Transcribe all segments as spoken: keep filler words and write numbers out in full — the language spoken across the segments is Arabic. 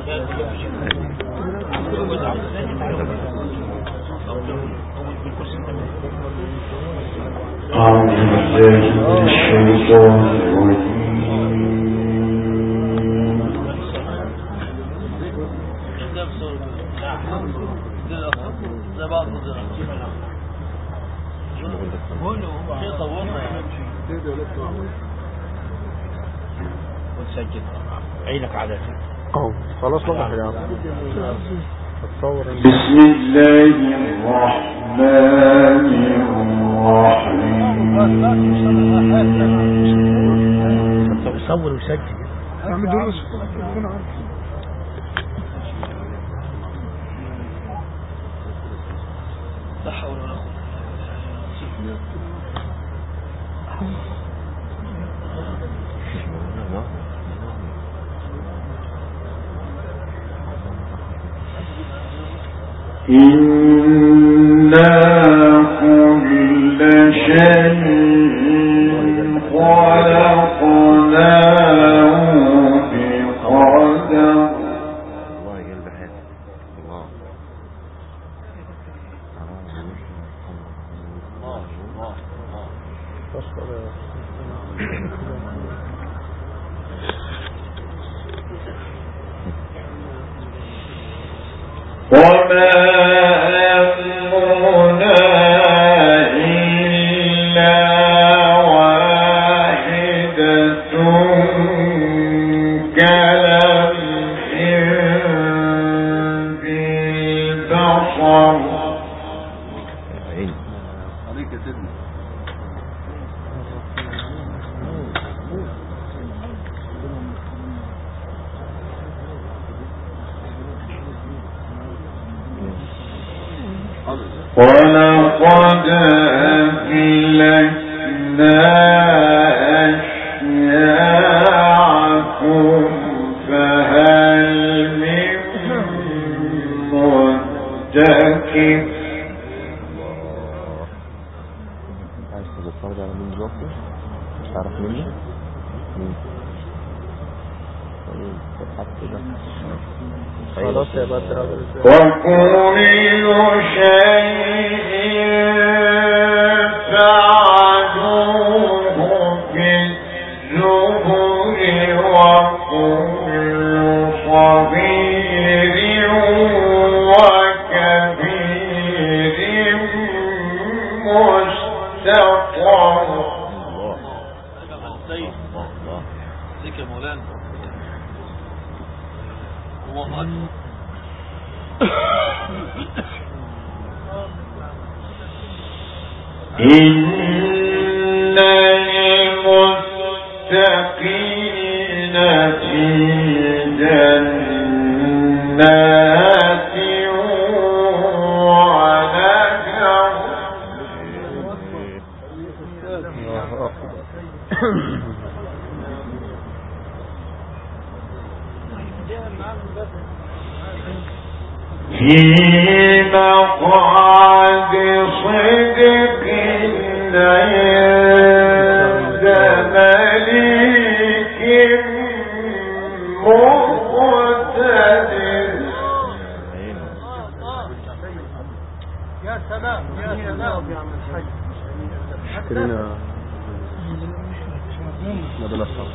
عينك على خلاص نضح يا عم. بسم الله الرحمن الرحيم. صور وسجل اعمل دروس لا حول ولا قوة. إنا كل شيء خلقناه بقدر. الله يقلب حياتك. الله الله وما أمرنا إلا واحدة كلمح بالبصر. عليك يا سيدنا. ولقد أهلكنا أشياعكم فهل من مدكر. عايز تتفرج على مين دلوقتي؟ مش تعرف مني؟ مين؟ خلاص يا بدر. وكل شيء فعلوه في الزبر وكل صغير وكبير مستطر. الله الله ذكر مولانا الله أكبر. إن المتقين في جنات ونهر. في مقعد صدق عند مليك مقتدر. يا سلام يا سلام يا عم الحاج. شكرنا نبلا صوت.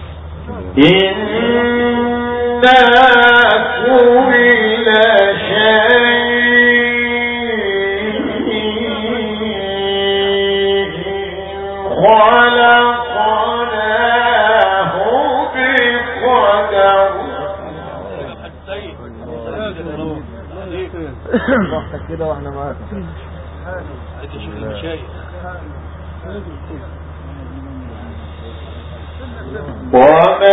إنا كل شيء خلقناه بقدر. راحتك كده واحنا معاك. عايز اشوف المشايخ. وما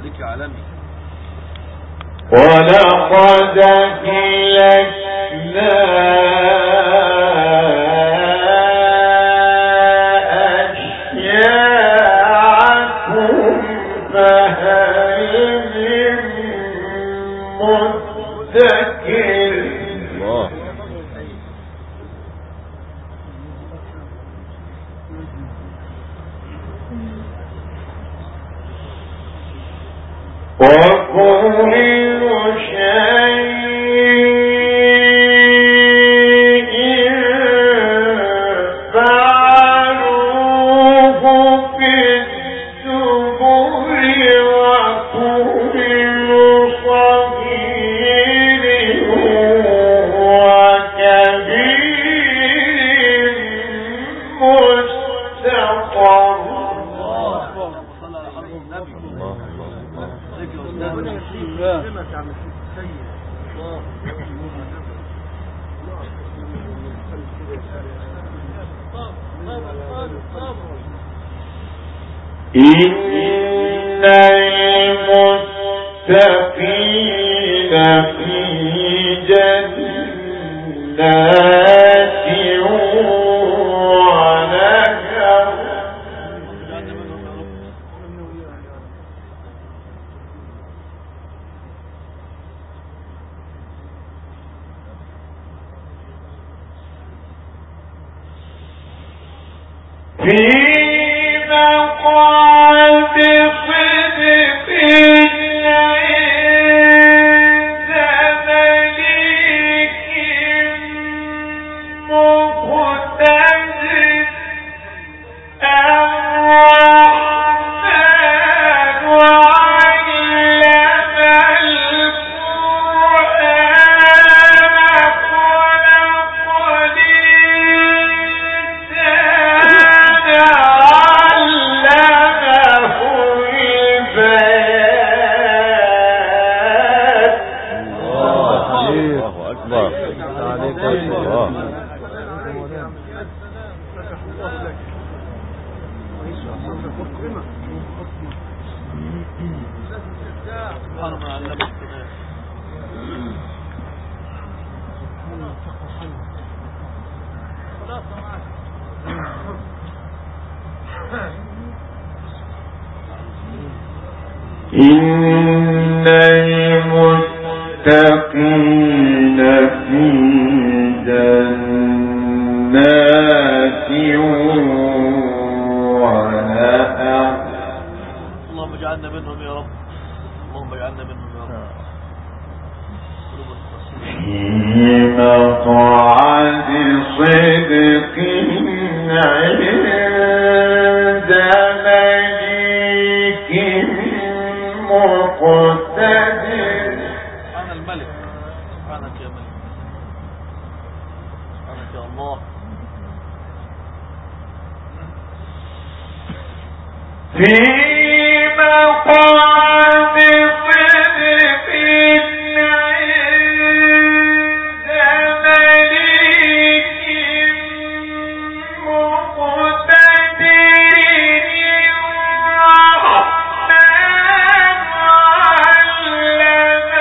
عليك يا عالمي. ولقد أهلكنا أشياعكم فهل من مدكر. الله. وكل شيء فعلوه في الزبر وكل صغير وكبير مستقر. إن المتقين في جنات ونهر. في مقعد صدق عند مليك مقتدر. الرحمن علم القرآن خلق الإنسان علمه البيان. الله أكبر. الله. سبحان من علم القرآن. إن المتقين في جنات ونهر. اللهم اجعلنا منهم يا رب. اللهم اجعلنا منهم يا رب. في مقعد صدق عند مليك مقتدر. سبحان الملك. سبحانك يا ملك. سبحانك يا الله. في مقعد صدق عند مليك مقتدر. الرحمن علم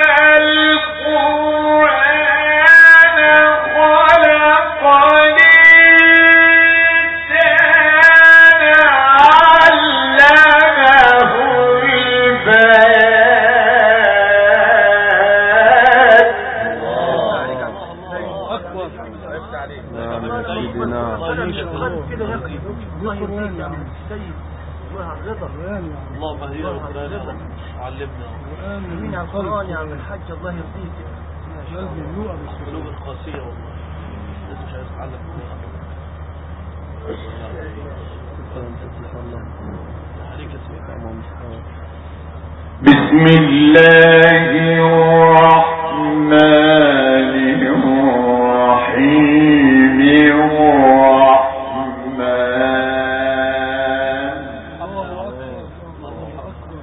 القرآن خلق الإنسان علمه البيان. الله أكبر. نعم يا سيدنا. الله يرضيك يا عم السيد. الله الرضا. اللهم اهدنا بالقرآن يا رب. علمنا امين على القرآن يا عم الحاج. الله يرضيك. قلوب القاسية والله. لسه مش عايز اتعلم القرآن. عليك يا سيدي. بسم الله الرحمن الرحيم. الرحمن الله أكبر. الله أكبر.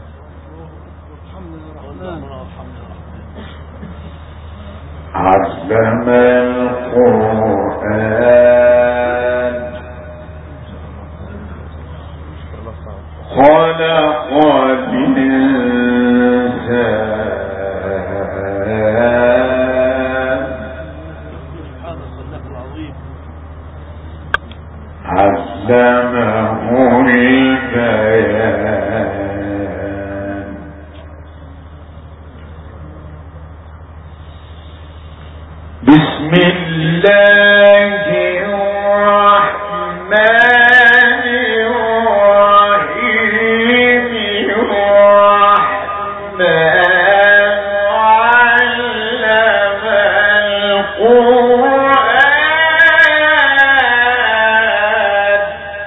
اللهم ارحمنا علم القرآن خلق الإنسان البيان. بسم الله الرحمن الرحيم. الرحمن علم القرآن.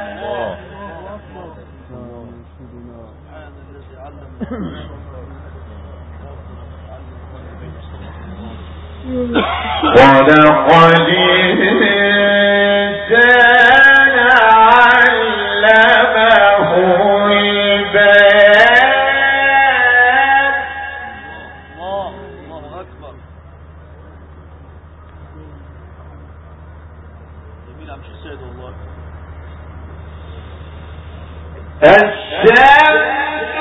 خلق الإنسان علمه البيان. الله الله أكبر. جميل عم شو السيد والله. الشمس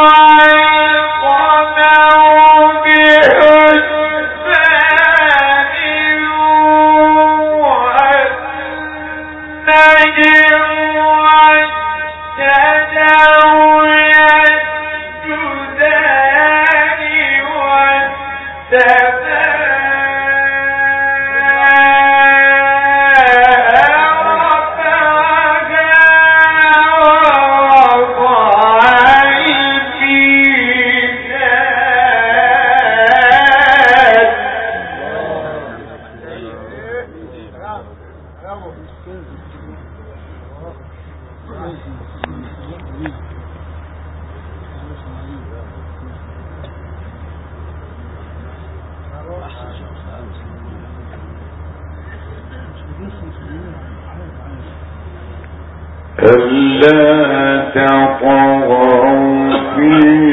والقمر بحسبان والنجم والشجر يسجدان ألا تطغوا في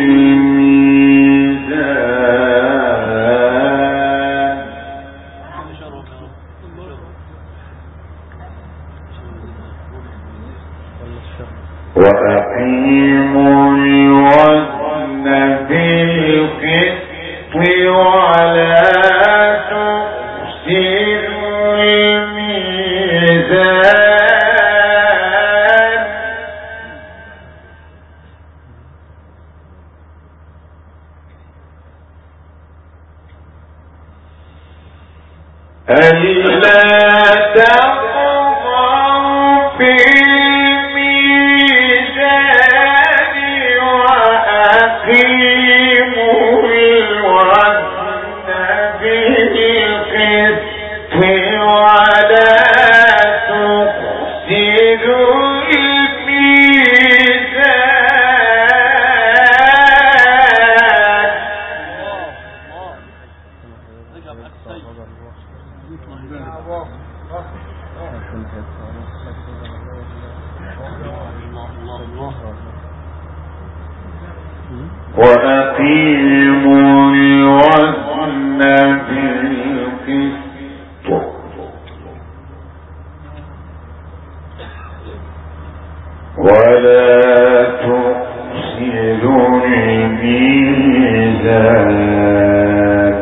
الميزان. وأقيموا الوزن بالقسط ولا تخسروا الميزان. ألا تطغوا في الميزان وأقيموا الوزن بالقسط ولا تخسروا وأقيموا الوزن بالقسط ولا تخسروا الميزان.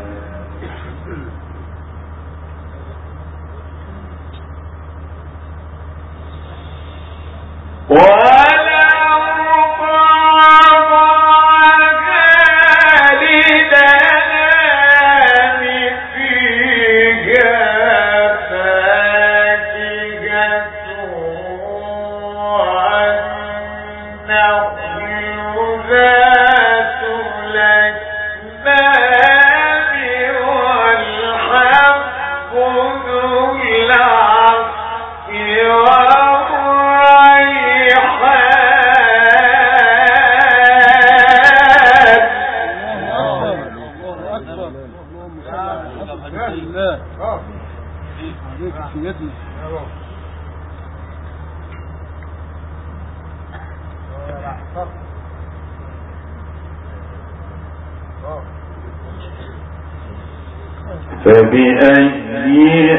فبأي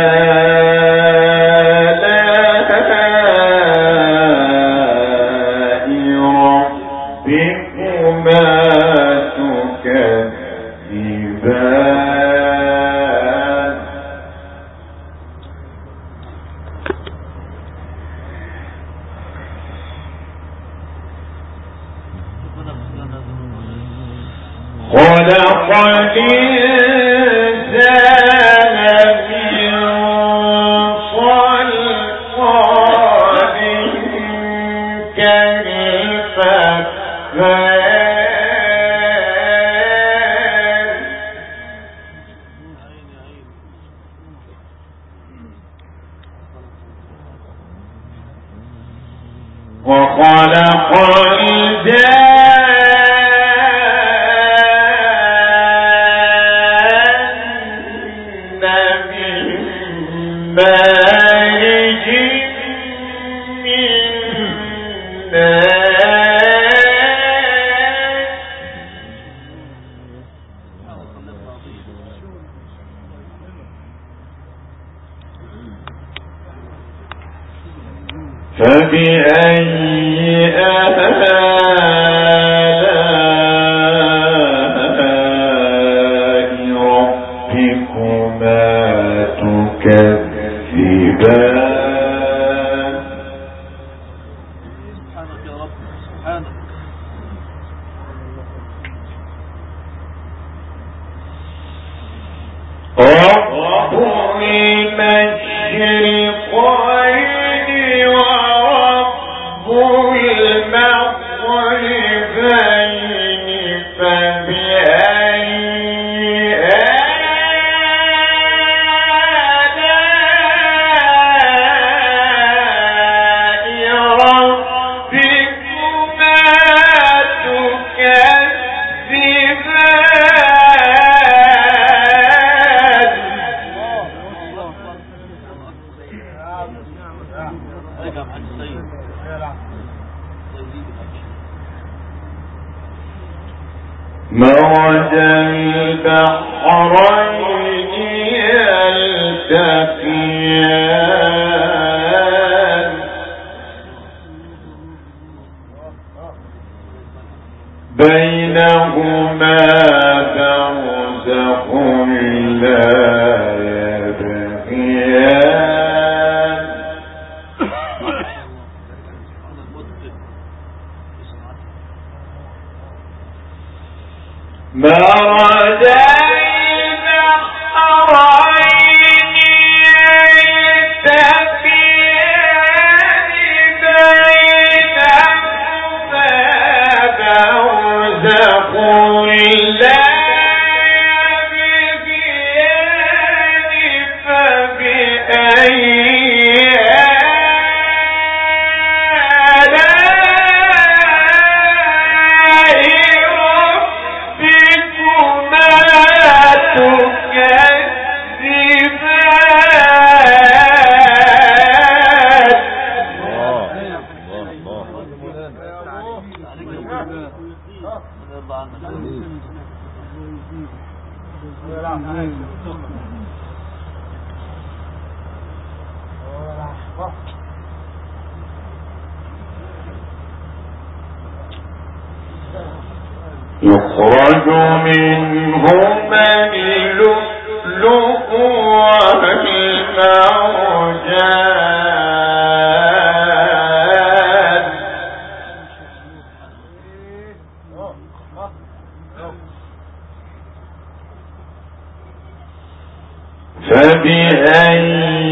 آلاء ربكما تكذبان. وخلق الجن من مارج من نار فبأي آلاء ربكما تكذبان سبحانك يا رب سبحانك رب المشرقين ورب المغربين فبأي آلاء ربكما مرج البحرين يلتقيان بينهما برزخ لا يبغيان مرج البحرين يلتقيان بينهما برزخ لا يبغيان فبأي يخرج منهما اللؤلؤ والمرجان فبأي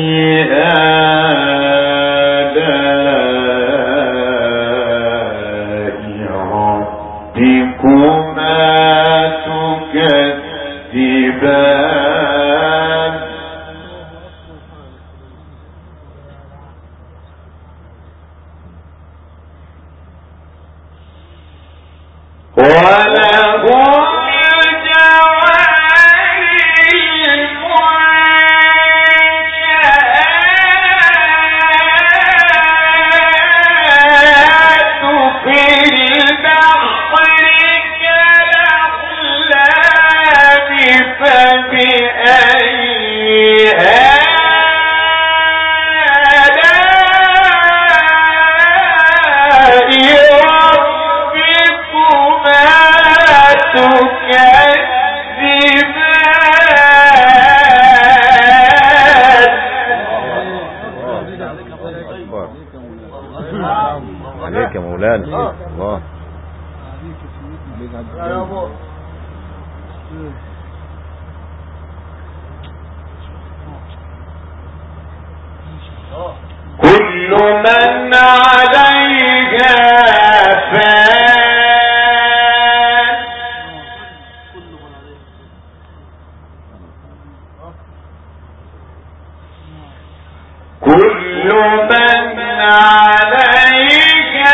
تكذبان وله عليك يا مولانا الله كل من عليها فان كل من عليها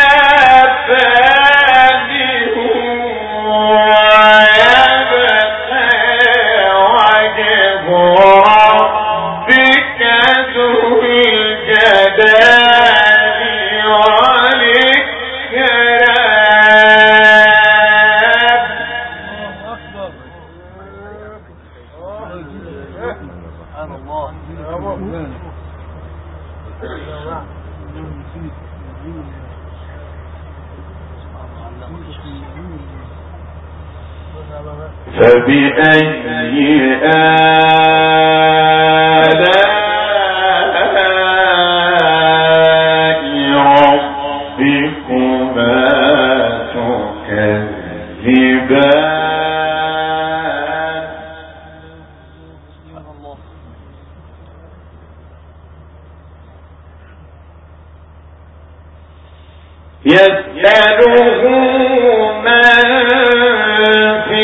الله. فبأي آلاء ربكما تكذبان يسأله من في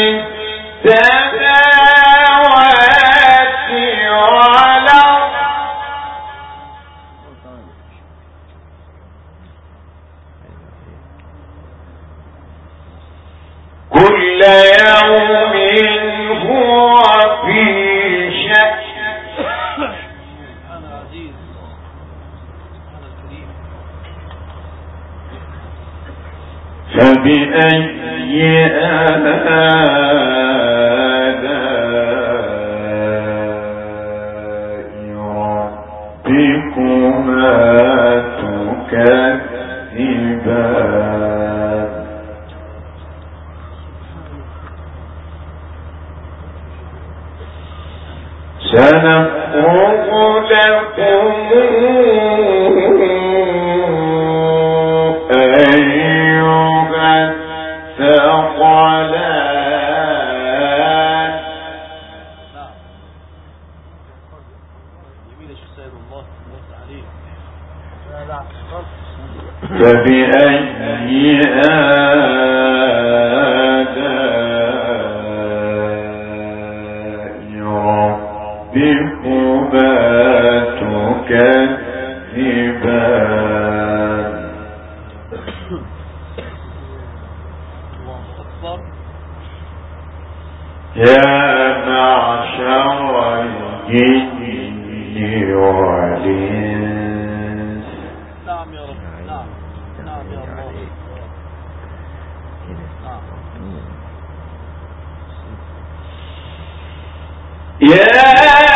السماوات والأرض كل يوم هو في شأن أنا عزيز أنا الكريم. فبأي آلاء ربكما تكذبان سنفرغ لكم أيها الثقلان جميل يا شيخ سيد الله الله عليه. فبأي آلاء ربكما تكذبان الله أكبر. يا معشر الجن والإنس نعم يا رب. نعم نعم يا الله. يا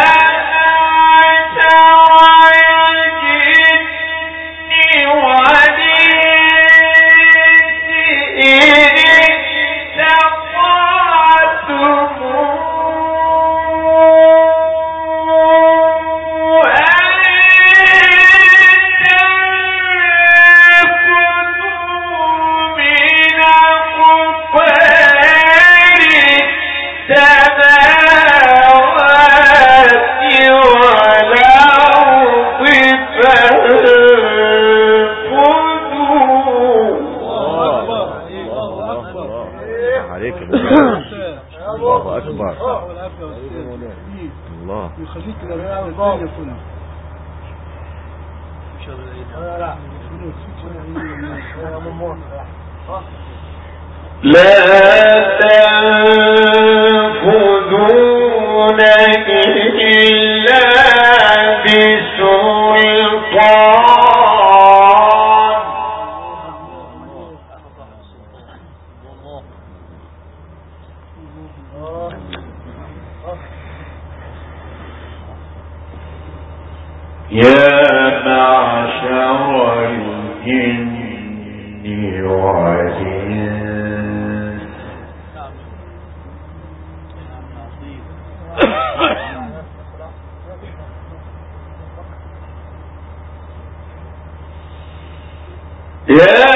الله أكبر. الله يخليك لله الدنيا كلها. لا تنفذون إلا بسلطان يا معشر الجن والإنس يا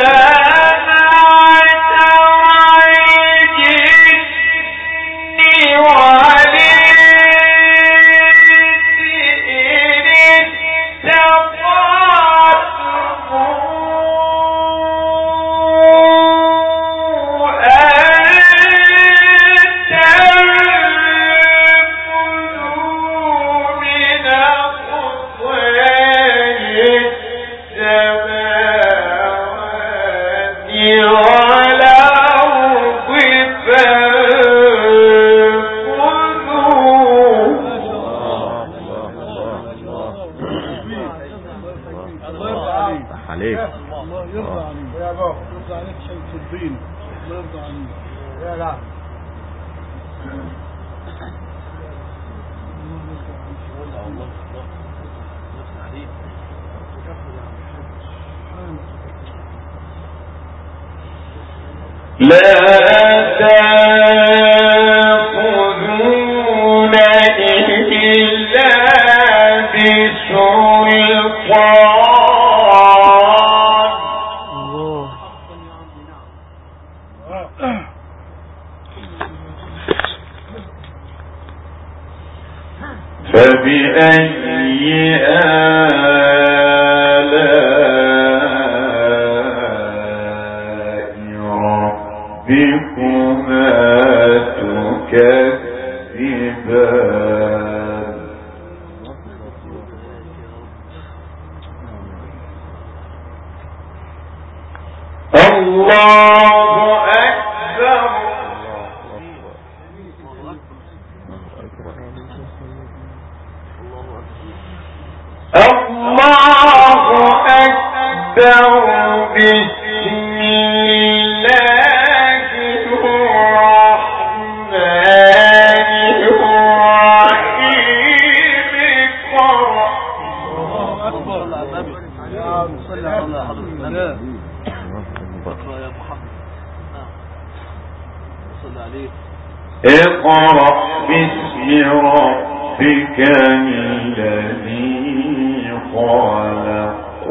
عليك الله يرضى عليك يا بابا يرضى عليك شمس الدين الله يرضى عليك يا لا لا تأخذون إلا بسلطان فبأي آلاء ربكما تكذبان الله أكبر الله أكبر بسم الله الرحمن الرحيم قرأ الله أكبر يا صلى على حضرة النبي اقرأ يا محمد صلى عليه اقرأ باسم ربك الذي خلق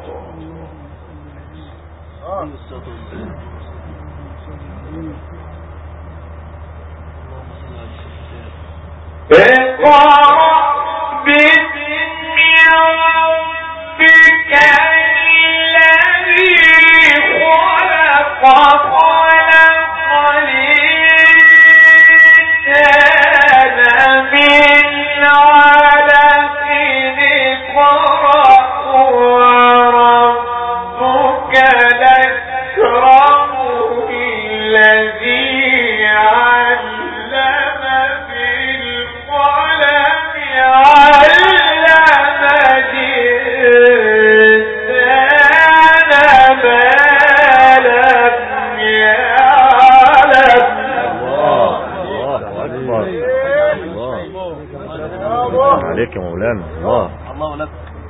اقرأ باسم ربك الذي خلق خلق الإنسان من علق اقرأ وربك الأكرم الذي علم بالقلم علم الإنسان ما لم يعلم الله عليك يا مولانا. الله الله لك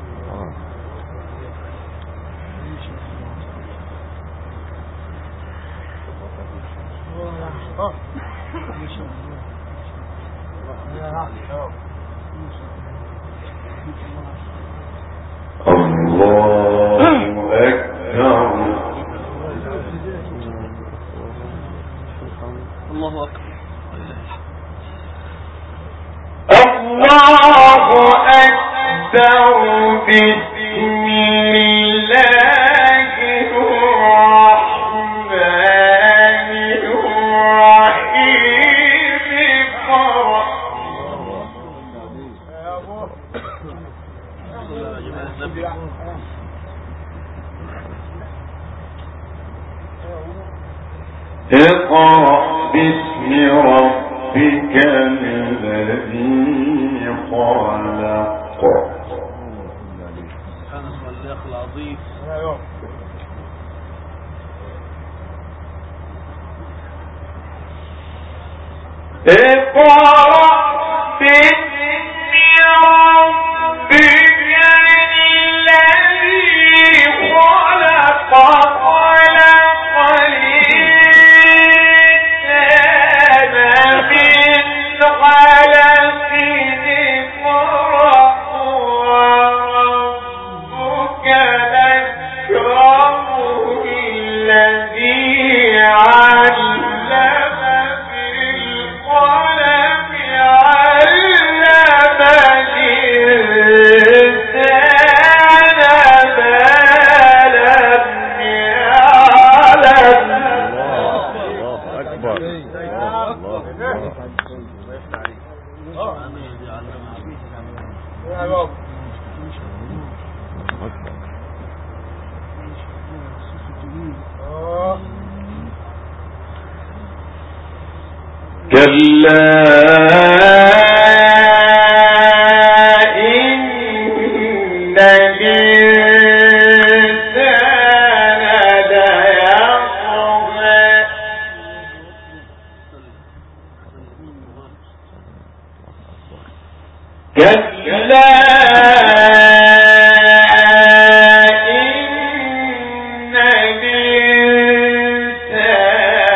الله أكبر الله أكبر الله أكبر بسم الله الرحمن الرحيم قرأ اقرأ باسم ربك الذي خلق سبحان الله العظيم اقرأ باسم ربك الذي خلق خلق الإنسان من علق اقرأ وربك الأكرم الذي علم بالقلم علم الإنسان ما لم يعلم. الله أكبر. كلا إن الإنسان ليطغى كلا إن الإنسان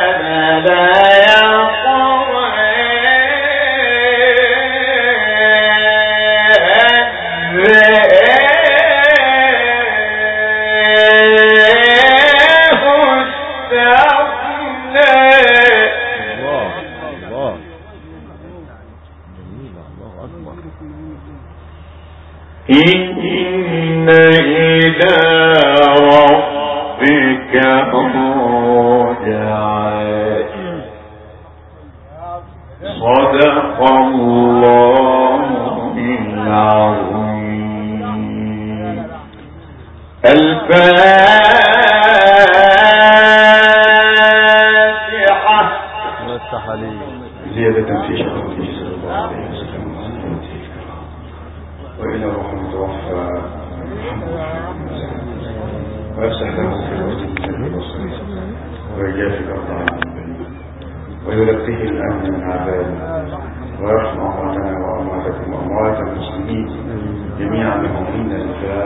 إن إلى ربك الرجعى. صدق الله العظيم. الفاتحة. زيادة في شرفه صلى الله عليه وسلم وإلى روح المتوفى ويفسح له في الوقت المسلم ويجافي الأرض ويلقيه الأمن من عذاب ويرحم أمواتنا وأمواتكم وأموات المسلمين جميعا بهم إن الفاتحة.